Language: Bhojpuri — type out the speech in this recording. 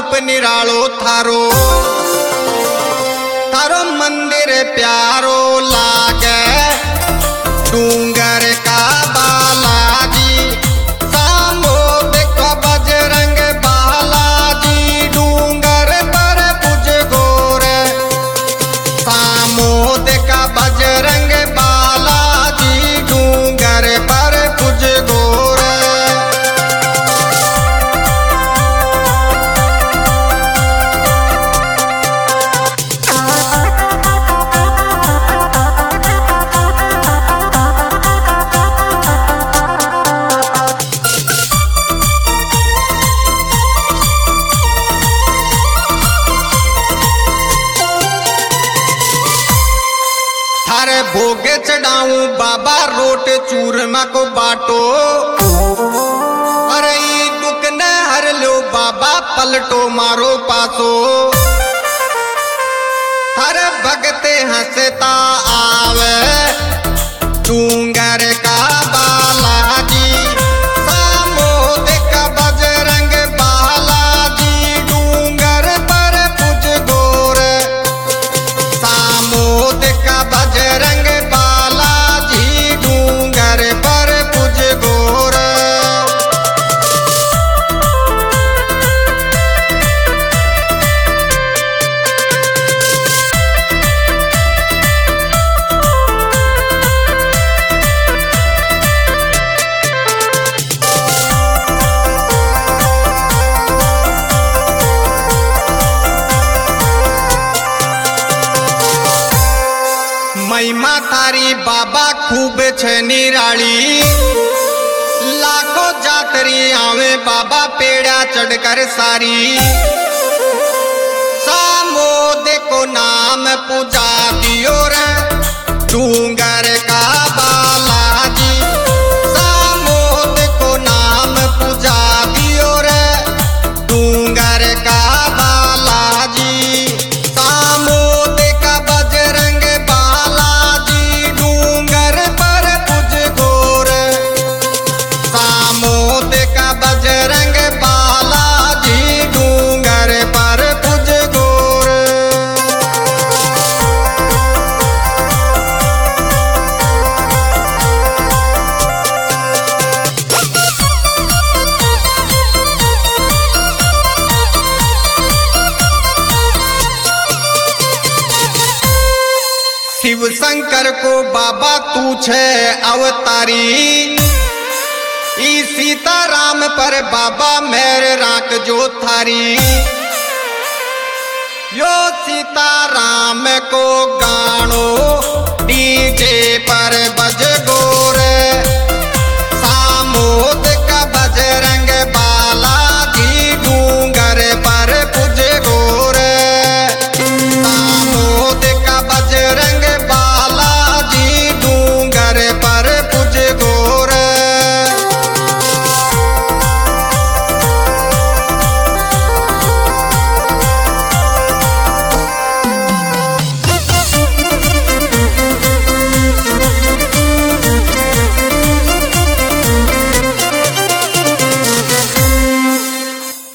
रूप निरालो थारो, थारो मंदिर प्यारो लागे डूंगर का बालाजी। सामो देखो बजरंग बालाजी डूंगर पर पूज गोर। सामो देखा बजरंग बालाजी डूंगर पर पूज गोर। थारे भोगे चढ़ाऊं बाबा रोट चूरमा को बाटो। अरे दुख न हर लो बाबा पलटो मारो पासो। थारे भगते हंसता आवे डूंगर का बालाजी। सामो देखा बजरंग बालाजी डूंगर पर पूज गोर। सामो देखा बजरंग बालाजी डूंगर पर पूज गोर। महिमा थारी बाबा खूब छे निराली। लाखों जातरी आवे बाबा पेड़ा चढ़कर सारी। सामो देखो नाम पूजा दियो रे डूंगर का बालाजी। सामो देखो नाम पूजा दियो रे डूंगर का बालाजी। सामो देखा बजरंग बालाजी डूंगर पर पूज गोर। सामो देखा बजरंग बालाजी डूंगर पर पूज गोर। शिव शंकर को बाबा तू छे अवतारी। ई सीताराम पर बाबा मेर राख जो थारी। यो सीताराम को गाणो